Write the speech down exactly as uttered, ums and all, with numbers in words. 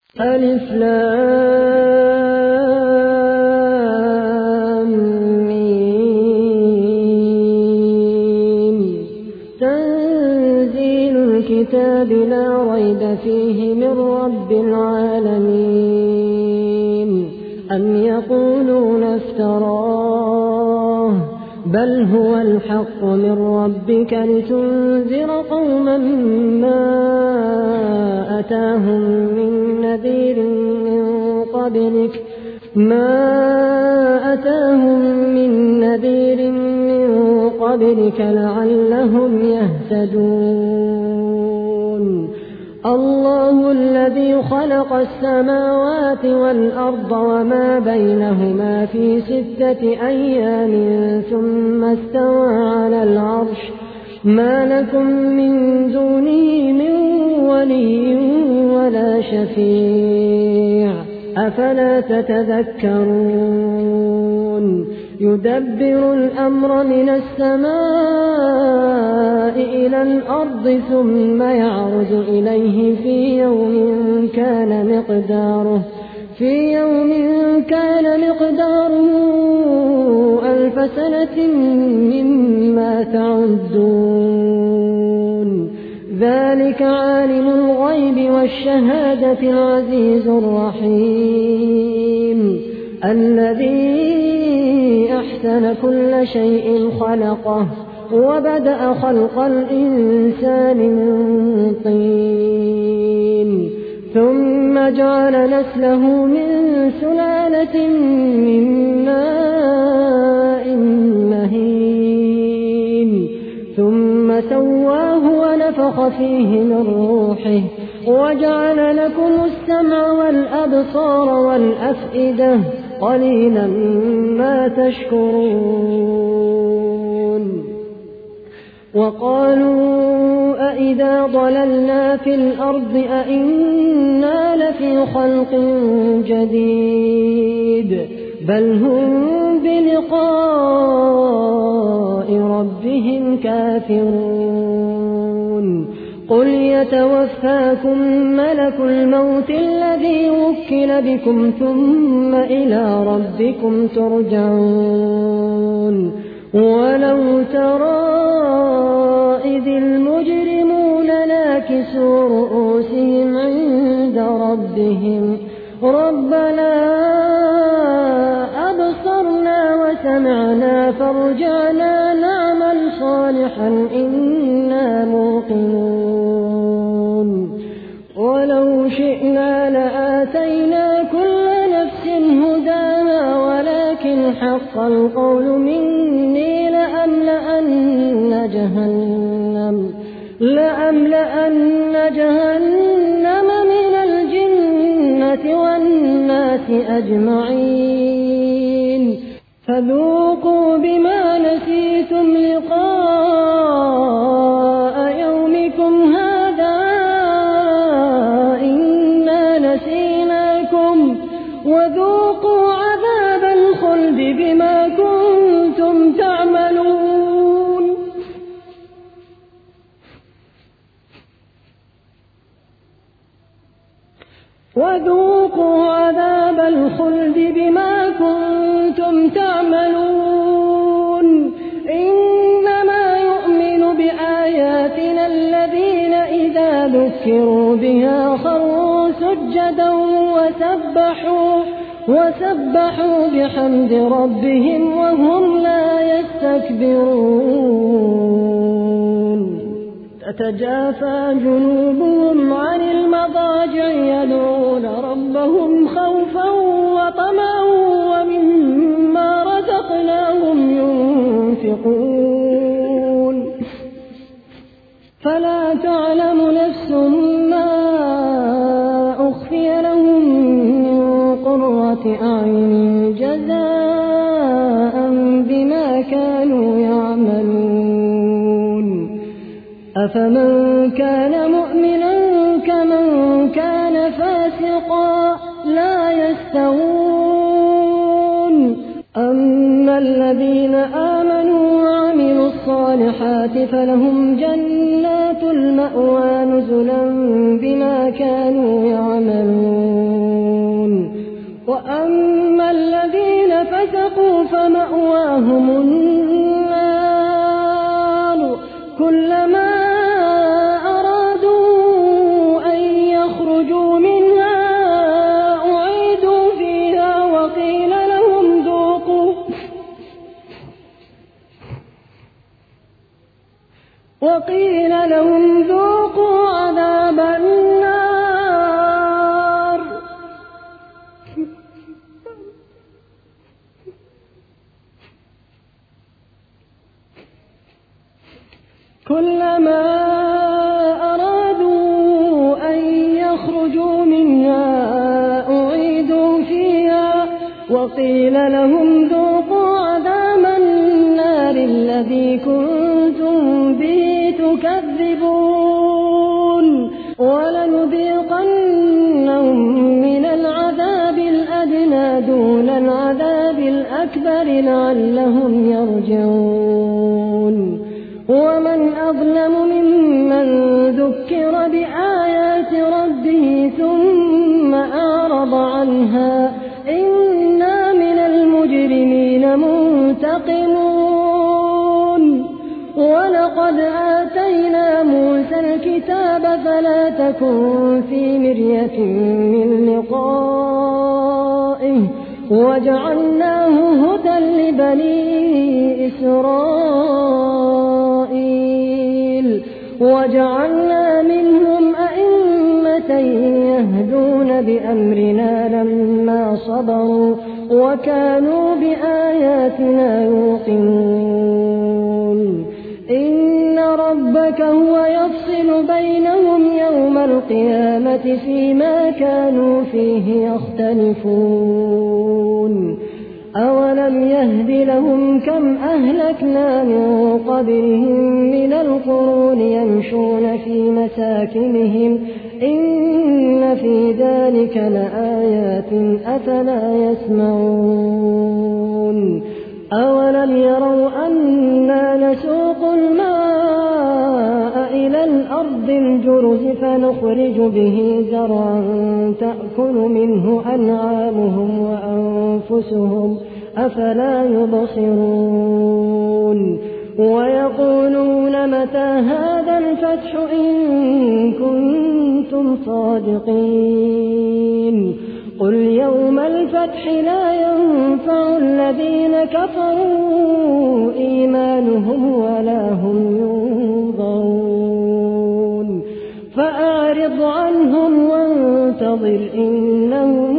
ألف لام ميم تنزيل الكتاب لا ريب فيه من رب العالمين أم يقولون افتراه بل هو الحق من ربك لتنذر قوما ما أتاهم من نذير من قبلك ما أتاهم من نذير من قبلك لعلهم يهتدون الله الذي خلق السماوات والأرض وما بينهما في ستة أيام ثم استوى على العرش ما لكم من دونه من ولي ولا شفيع أفلا تتذكرون يدبر الأمر من السماء إلى الأرض ثم يعرج إليه في يوم كان مقداره في يوم كان مقداره ألف سنة مما تعدون ذلك عالم الغيب والشهادة العزيز الرحيم الذي أحسن كل شيء خلقه وبدأ خلق الإنسان من طين ثم جعل نسله من سلالة من ماء مهين ثم سواه ونفخ فيه من روحه وجعل لكم السمع والأبصار والأفئدة قليلا ما تشكرون وقالوا أئذا ضللنا في الأرض أئنا لفي خلق جديد بل هم بلقاء ربهم كافرون قل يتوفاكم ملك الموت الذي وكل بكم ثم إلى ربكم ترجعون ولو ترى إذ المجرمون ناكسوا رؤوسهم عند ربهم ربنا أبصرنا وسمعنا فارجعنا نعمل صالحا إنا موقنون ولو شئنا لآتينا كل نفس هداها ولكن حق القول مني لأملأن جهنم لأملأن جهنم من الجنة والناس أجمعين فذوقوا بما نسيتم لقاء يومكم هذا إنا نسيناكم وذوقوا عذاب الخلد بما كنتم تعملون وذوقوا عذاب الخلد بما كنتم تعملون إنما يؤمن بآياتنا الذين إذا ذكروا بها خروا سجدا وسبحوا وسبحوا بحمد ربهم وهم لا يستكبرون تتجافى جنوبهم عن المضاجع يدعون ربهم خوفا وطمعا ومما رزقناهم ينفقون فلا تعلم نفس ما أخفي لهم من قرة أعين جزاء بما كانوا يعملون أفمن كان مؤمنا كمن كان فاسقا لا يستوون أما الذين آمنوا وعملوا الصالحات فلهم جنات المأوى نزلا بما كانوا يعملون فسقوا فمأواهم النار كلما أرادوا أن يخرجوا منها أعيدوا فيها وقيل لهم ذوقوا وقيل لهم ذوقوا عذاب النار كلما أرادوا أن يخرجوا منها أعيدوا فيها وقيل لهم ذوقوا عذاب النار الذي كنتم به تكذبون ولنذيقنهم من العذاب الأدنى دون العذاب الأكبر لعلهم يرجعون ومن أظلم ممن ذكر بآيات ربه ثم أعرض عنها إنا من المجرمين منتقمون ولقد آتينا موسى الكتاب فلا تكن في مرية من لقائه وجعلناه هدى لبني إسرائيل وجعلنا منهم أئمة يهدون بأمرنا لما صبروا وكانوا بآياتنا يوقنون إن ربك هو يفصل بينهم يوم القيامة فيما كانوا فيه يختلفون أولم يهد لهم كم أهلكنا من قبلهم من القرون يمشون في مساكنهم إن في ذلك لآيات أفلا يسمعون أولم يروا أنا نسوق الماء إلى الأرض الجرز فنخرج به زرعا تأكل منه أنعامهم وأنفسهم أفلا يبصرون ويقولون متى هذا الفتح إن كنتم صادقين قل يوم الفتح لا ينفع الذين كفروا إيمانهم ولا هم ينظرون فأعرض عنهم وانتظر إنهم